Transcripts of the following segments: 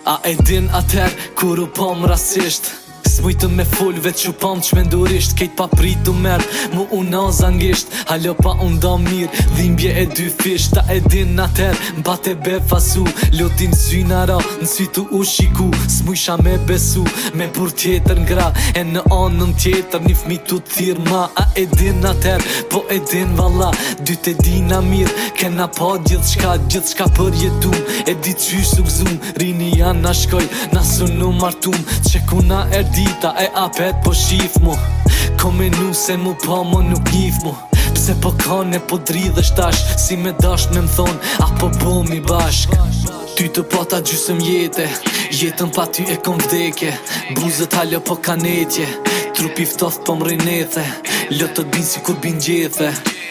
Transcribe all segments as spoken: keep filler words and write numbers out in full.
A e din atër kur u pom rasisht S'mujtëm me full veç u pom qmendurisht Kejt pa prit u merd, mu una zangisht Halo pa unda mirë, dhimbje e dy fish Ta e din atër, mbate be fasu Lotin syna ra, në sytu u shiku S'mujsha me besu, me bur tjetër ngra E në anën tjetër, një fmi tu t'thirë ma A e din atër, po e din valla Dy te dina mirë, kena pa gjithë shka Gjithë shka për jetum, e di qysh u gzum Rini janë na shkoj, na sunu martum Që kuna erdi dita e apet po shif mu Ko menu se mu pa mo nuk njif mu Pse po kane po dridhësh tash Si me dasht me m'thon Apo bomi bashk Ty të pata gjysëm jete Jetën pa ty e kom vdekje Buzët haljo po kanetje Trupi ftoft po mrinethe Lotët bin si kur bin gjethe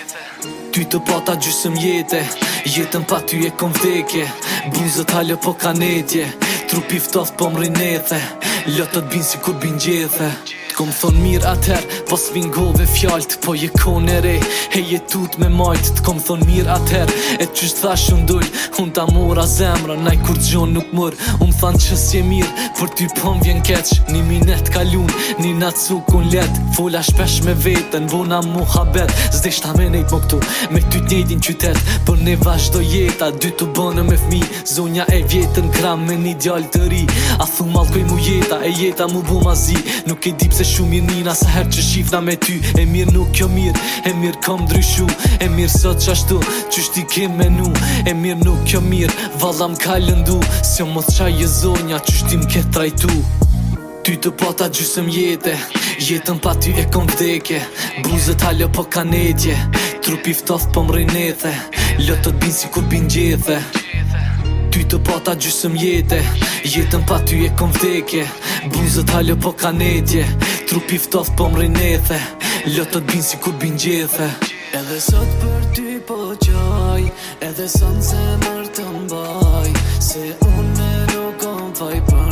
Ty të pata gjysëm jete Jetën pa ty e kom vdekje Buzët haljo po kanetje Trupi ftoft po mrinethe Lotët bin si kur bin gjethe T'kom thon mirë atër, po s'vingove fjalt Po je kone re, he jetut me majt T'kom thon mirë atër, e qysh thash undull Unë ta mora zemra, naj kur gjon nuk mër Unë than që s'je mirë, për ty po m'vjen keq Një minet kalun, një nacuk unë let Fola shpesh me vetën, bona mu habet Zdeshta me nejt mo këtu, me ty t'njejtin qytet Për ne vazhdo jeta, dy të bënë me fmi Zonja e vjetën kram me një djall të ri A thu malkoj mu jeta, e jeta mu bu mazi Nuk e di pse shumë mirë nina sa her që shifna me ty E mirë nuk jo mirë, e mirë kom ndryshu E mirë sot qashtu, qysh ti ke menu E mirë nuk jo mirë, valla m'ka lëndu S'jo mos qaj e zonja, qysh ti m'ke trajtu Ty të pata gjysëm jete Jetën pa ty e kom vdekje Buzët haljo po kanetje Trupi ftoft po mrinethe Lotët bin si kur bin gjethe Ty të pata gjysëm jete Jetën pa ty e kom vdekje Buzët haljo po kanetje Trupi ftoft po mrinethe Lotët bin si kur bin gjethe Edhe sot për ty po qaj Edhe son se mërë të mbaj Se unë nuk kom faj për